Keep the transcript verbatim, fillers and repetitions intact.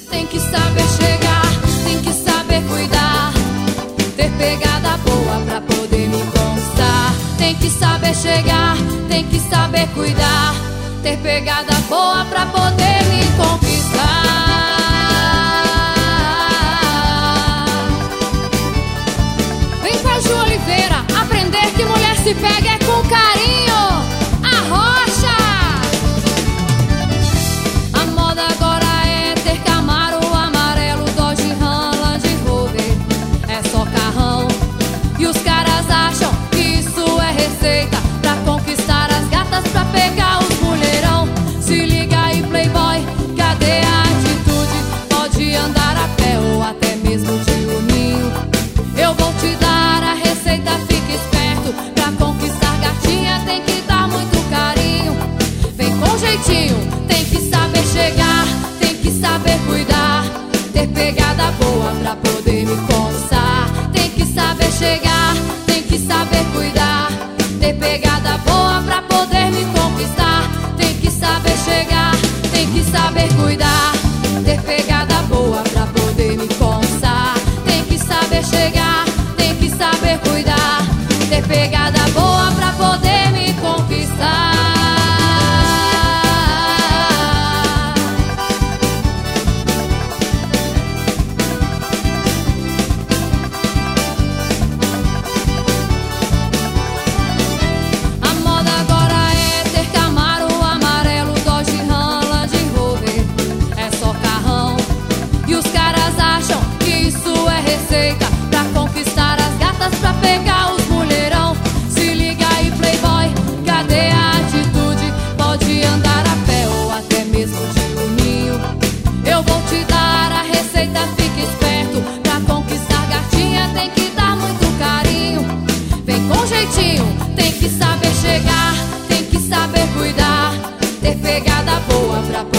tem que saber chegar, tem que saber cuidar, ter pegada boa pra poder me conquistar. Tem que saber chegar, tem que saber cuidar, ter pegada boa pra poder me conquistar. Vem com a Ju Oliveira, aprender que mulher se pega é com carinho. Arrocha! A moda agora é ter Camaro amarelo, Dodge, Ram, Land Rover. É só carrão. E os caras acham que isso é receita pra conquistar as gatas, pra pegar os mulherão. Se liga aí, playboy, cadê a atitude? Pode andar a pé ou até mesmo de uninho. Eu vou te dar a receita, fica esperto. Pra conquistar gatinha tem que dar muito carinho. Vem com jeitinho, tem que saber chegar, tem que saber cuidar, ter pegada boa pra poder me conquistar. Tem que saber chegar, tem que saber cuidar, ter pegada boa pra poder me conquistar. Tem que saber chegar, tem que saber cuidar, ter pegada boa pra poder me conquistar. Tem que saber chegar, tem que saber cuidar, ter pegada boa pra poder me conquistar. A moda agora é ter Camaro amarelo, Dodge, Ram, Land Rover. É só carrão. E os caras acham que isso é receita pra conquistar as gatas, pra pegar os mulherão. Se liga aí, playboy, cadê a atitude? Pode andar a pé ou até mesmo de uninho. Eu vou te dar a receita, fica esperto. Pra conquistar gatinha tem que dar muito carinho. Vem com jeitinho, tem que saber chegar, tem que saber cuidar, ter pegada boa pra